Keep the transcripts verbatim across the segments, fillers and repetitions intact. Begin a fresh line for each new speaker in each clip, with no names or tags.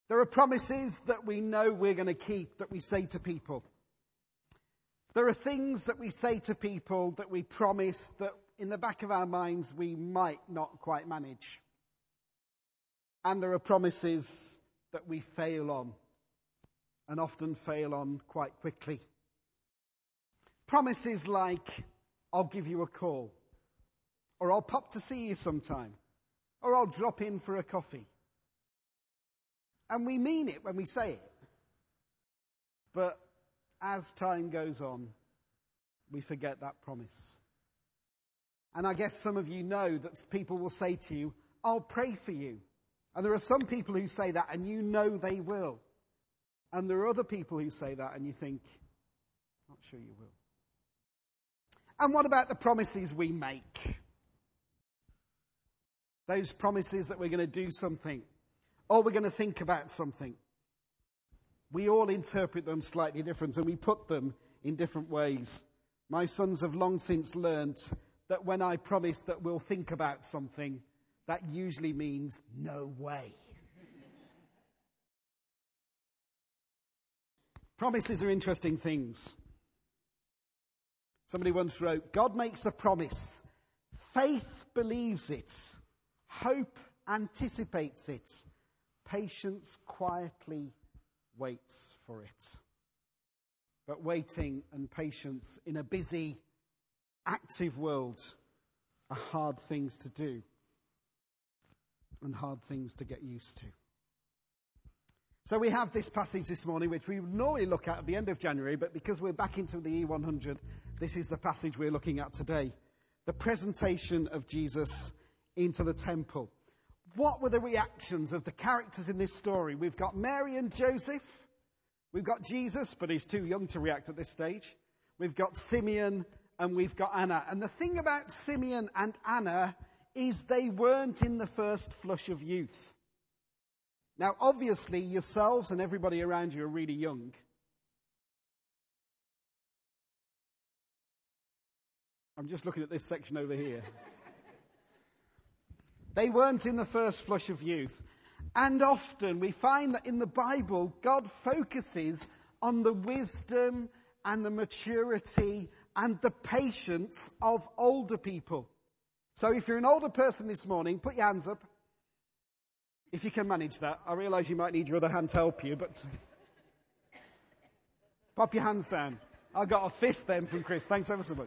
There are promises that we know we're going to keep that we say to people. There are things that we say to people that we promise that in the back of our minds we might not quite manage. And there are promises that we fail on, and often fail on quite quickly. Promises like, I'll give you a call, or I'll pop to see you sometime, or I'll drop in for a coffee. And we mean it when we say it. But as time goes on, we forget that promise. And I guess some of you know that people will say to you, I'll pray for you. And there are some people who say that and you know they will. And there are other people who say that and you think, not sure you will. And what about the promises we make? Those promises that we're going to do something, or we're going to think about something. We all interpret them slightly different, and we put them in different ways. My sons have long since learnt that when I promise that we'll think about something, that usually means no way. Promises are interesting things. Somebody once wrote, God makes a promise. Faith believes it. Hope anticipates it. Patience quietly waits for it. But waiting and patience in a busy, active world are hard things to do and hard things to get used to. So we have this passage this morning, which we would normally look at at the end of January, but because we're back into the E one hundred, this is the passage we're looking at today. The presentation of Jesus into the temple. What were the reactions of the characters in this story? We've got Mary and Joseph. We've got Jesus, but he's too young to react at this stage. We've got Simeon and we've got Anna. And the thing about Simeon and Anna is they weren't in the first flush of youth. Now, obviously, yourselves and everybody around you are really young. I'm just looking at this section over here. They weren't in the first flush of youth. And often we find that in the Bible, God focuses on the wisdom and the maturity and the patience of older people. So if you're an older person this morning, put your hands up. If you can manage that. I realise you might need your other hand to help you, but pop your hands down. I got a fist then from Chris. Thanks ever so much.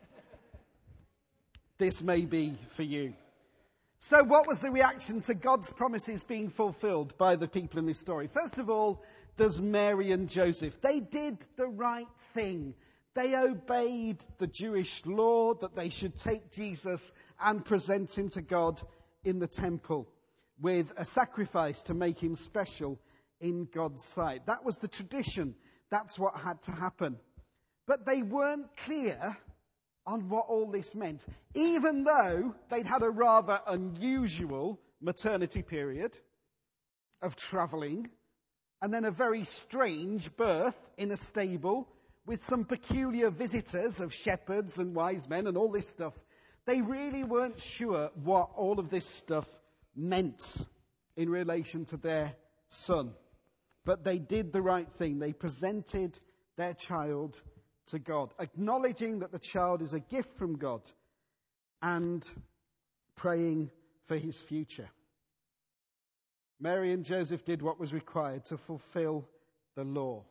This may be for you. So what was the reaction to God's promises being fulfilled by the people in this story? First of all, there's Mary and Joseph. They did the right thing. They obeyed the Jewish law that they should take Jesus and present him to God in the temple with a sacrifice to make him special in God's sight. That was the tradition. That's what had to happen. But they weren't clear on what all this meant, even though they'd had a rather unusual maternity period of travelling, and then a very strange birth in a stable with some peculiar visitors of shepherds and wise men and all this stuff. They really weren't sure what all of this stuff meant in relation to their son. But they did the right thing. They presented their child to God, acknowledging that the child is a gift from God and praying for his future. Mary and Joseph did what was required to fulfill the law.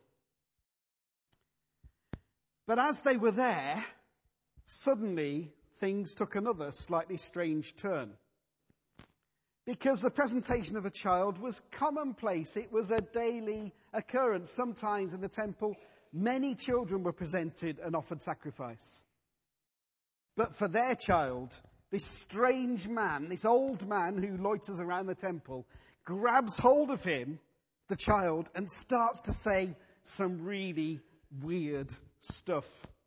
But as they were there, suddenly things took another slightly strange turn. Because the presentation of a child was commonplace. It was a daily occurrence. Sometimes in the temple, many children were presented and offered sacrifice. But for their child, this strange man, this old man who loiters around the temple, grabs hold of him, the child, and starts to say some really weird stuff.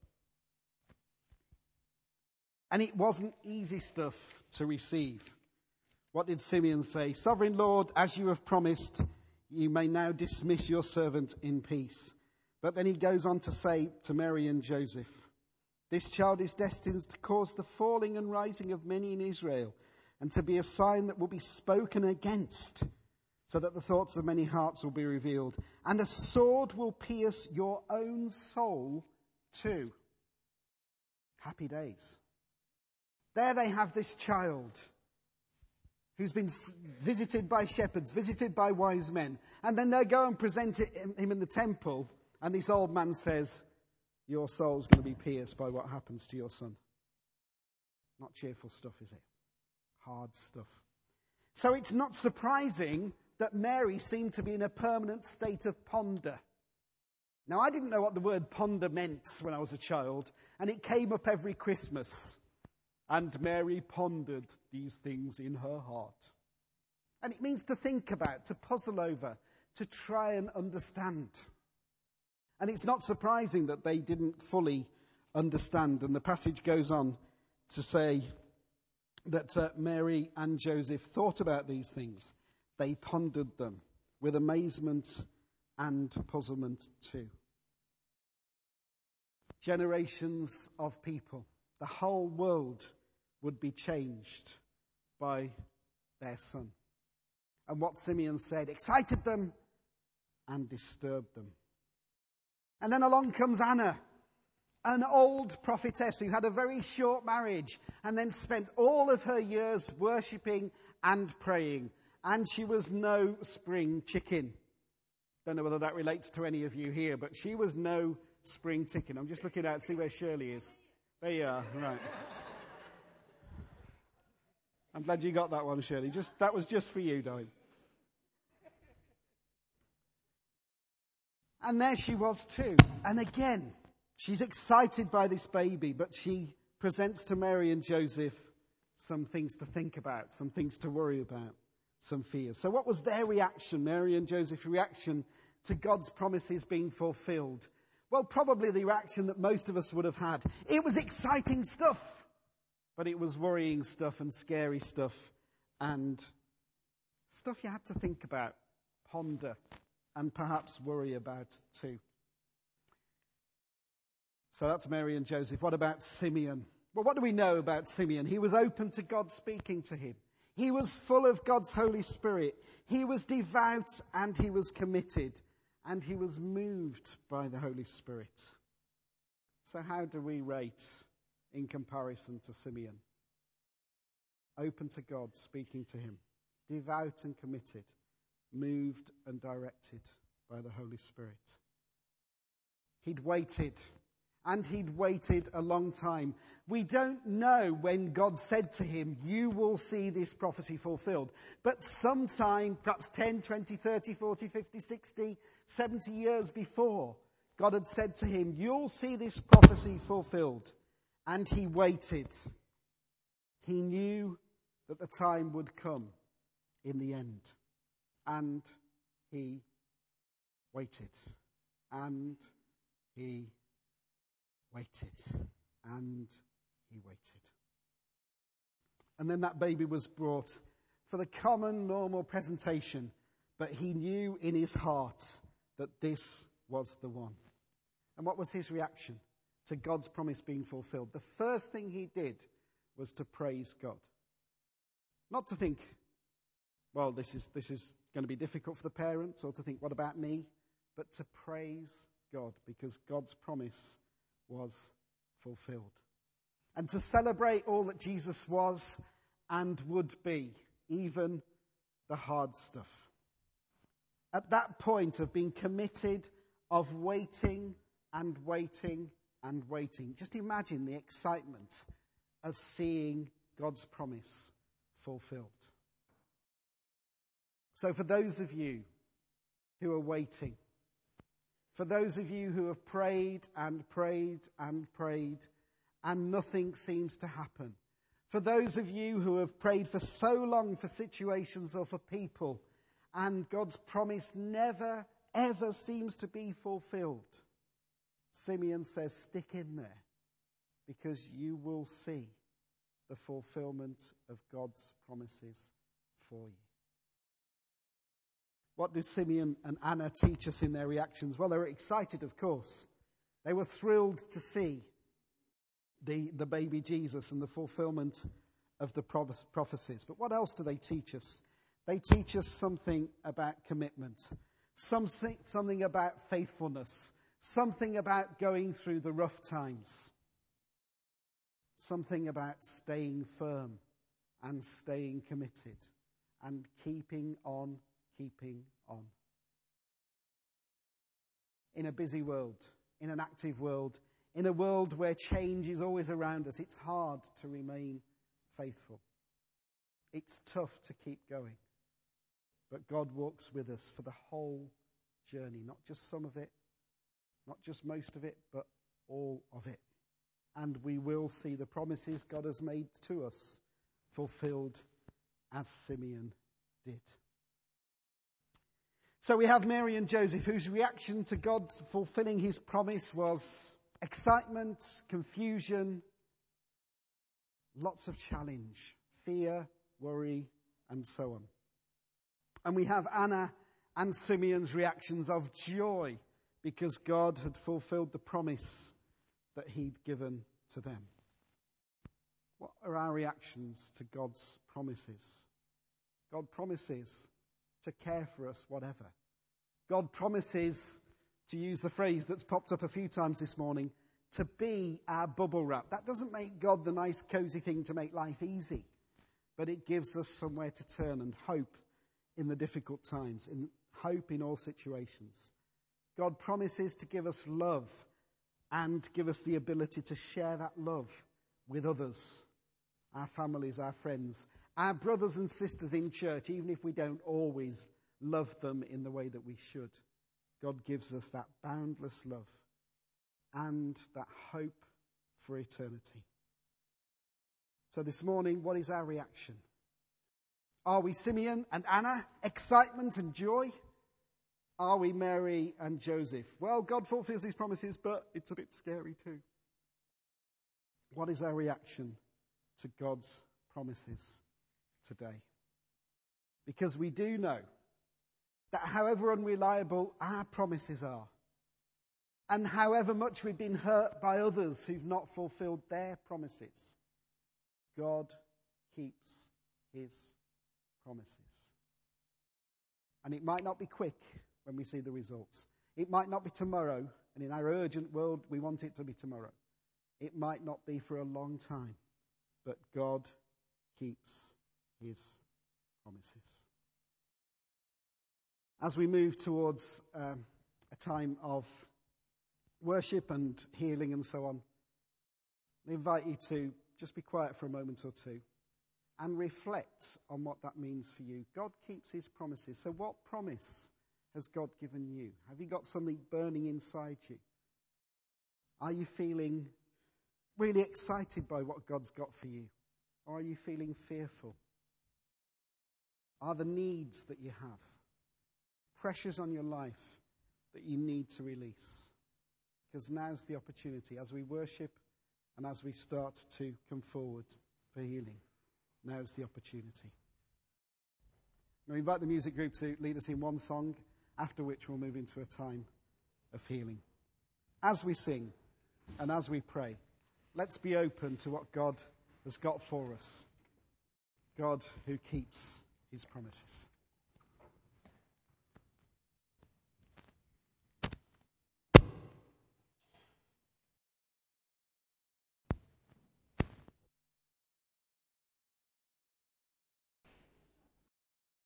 And it wasn't easy stuff to receive. What did Simeon say? Sovereign Lord, as you have promised, you may now dismiss your servant in peace. But then he goes on to say to Mary and Joseph, this child is destined to cause the falling and rising of many in Israel, and to be a sign that will be spoken against, so that the thoughts of many hearts will be revealed. And a sword will pierce your own soul too. Happy days. There they have this child who's been visited by shepherds, visited by wise men. And then they go and present it, him in the temple. And this old man says, your soul's going to be pierced by what happens to your son. Not cheerful stuff, is it? Hard stuff. So it's not surprising that Mary seemed to be in a permanent state of ponder. Now, I didn't know what the word ponder meant when I was a child, and it came up every Christmas. And Mary pondered these things in her heart. And it means to think about, to puzzle over, to try and understand. And it's not surprising that they didn't fully understand. And the passage goes on to say that uh, Mary and Joseph thought about these things. They pondered them with amazement and puzzlement too. Generations of people, the whole world would be changed by their son. And what Simeon said excited them and disturbed them. And then along comes Anna, an old prophetess who had a very short marriage and then spent all of her years worshipping and praying. And she was no spring chicken. Don't know whether that relates to any of you here, but she was no spring chicken. I'm just looking out to see where Shirley is. There you are, right. I'm glad you got that one, Shirley. Just that was just for you, darling. And there she was too. And again, she's excited by this baby, but she presents to Mary and Joseph some things to think about, some things to worry about, some fears. So what was their reaction, Mary and Joseph's reaction to God's promises being fulfilled? Well, probably the reaction that most of us would have had. It was exciting stuff, but it was worrying stuff and scary stuff and stuff you had to think about, ponder, and perhaps worry about too. So that's Mary and Joseph. What about Simeon? Well, what do we know about Simeon? He was open to God speaking to him. He was full of God's Holy Spirit. He was devout and he was committed. And he was moved by the Holy Spirit. So how do we rate in comparison to Simeon? Open to God, speaking to him. Devout and committed. Moved and directed by the Holy Spirit. He'd waited, and he'd waited a long time. We don't know when God said to him, you will see this prophecy fulfilled. But sometime, perhaps ten, twenty, thirty, forty, fifty, sixty, seventy years before, God had said to him, you'll see this prophecy fulfilled. And he waited. He knew that the time would come in the end. And he waited. And he waited. And he waited. And then that baby was brought for the common, normal presentation. But he knew in his heart that this was the one. And what was his reaction to God's promise being fulfilled? The first thing he did was to praise God. Not to think, well, this is this is going to be difficult for the parents, or to think, what about me? But to praise God, because God's promise was fulfilled. And to celebrate all that Jesus was and would be, even the hard stuff. At that point of being committed, of waiting and waiting and waiting. Just imagine the excitement of seeing God's promise fulfilled. So for those of you who are waiting, for those of you who have prayed and prayed and prayed and nothing seems to happen, for those of you who have prayed for so long for situations or for people and God's promise never, ever seems to be fulfilled, Simeon says, stick in there, because you will see the fulfillment of God's promises for you. What do Simeon and Anna teach us in their reactions? Well, they were excited, of course. They were thrilled to see the, the baby Jesus and the fulfillment of the prophecies. But what else do they teach us? They teach us something about commitment, something, something about faithfulness, something about going through the rough times, something about staying firm and staying committed and keeping on, keeping on. In a busy world, in an active world, in a world where change is always around us, it's hard to remain faithful. It's tough to keep going. But God walks with us for the whole journey, not just some of it, not just most of it, but all of it. And we will see the promises God has made to us fulfilled as Simeon did. So we have Mary and Joseph, whose reaction to God fulfilling his promise was excitement, confusion, lots of challenge, fear, worry, and so on. And we have Anna and Simeon's reactions of joy because God had fulfilled the promise that he'd given to them. What are our reactions to God's promises? God promises to care for us, whatever. God promises, to use the phrase that's popped up a few times this morning, to be our bubble wrap. That doesn't make God the nice, cozy thing to make life easy, but it gives us somewhere to turn and hope in the difficult times, in hope in all situations. God promises to give us love and give us the ability to share that love with others, our families, our friends, our brothers and sisters in church, even if we don't always love them in the way that we should. God gives us that boundless love and that hope for eternity. So this morning, what is our reaction? Are we Simeon and Anna, excitement and joy? Are we Mary and Joseph? Well, God fulfills his promises, but it's a bit scary too. What is our reaction to God's promises today? Because we do know that however unreliable our promises are, and however much we've been hurt by others who've not fulfilled their promises, God keeps his promises. And it might not be quick when we see the results. It might not be tomorrow, and in our urgent world, we want it to be tomorrow. It might not be for a long time, but God keeps his promises. As we move towards um, a time of worship and healing and so on, I invite you to just be quiet for a moment or two and reflect on what that means for you. God keeps his promises. So what promise has God given you? Have you got something burning inside you? Are you feeling really excited by what God's got for you? Or are you feeling fearful? Are the needs that you have pressures on your life that you need to release? Because now's the opportunity as we worship and as we start to come forward for healing. Now's the opportunity. Now, we invite the music group to lead us in one song, after which we'll move into a time of healing. As we sing and as we pray, let's be open to what God has got for us. God who keeps his promises.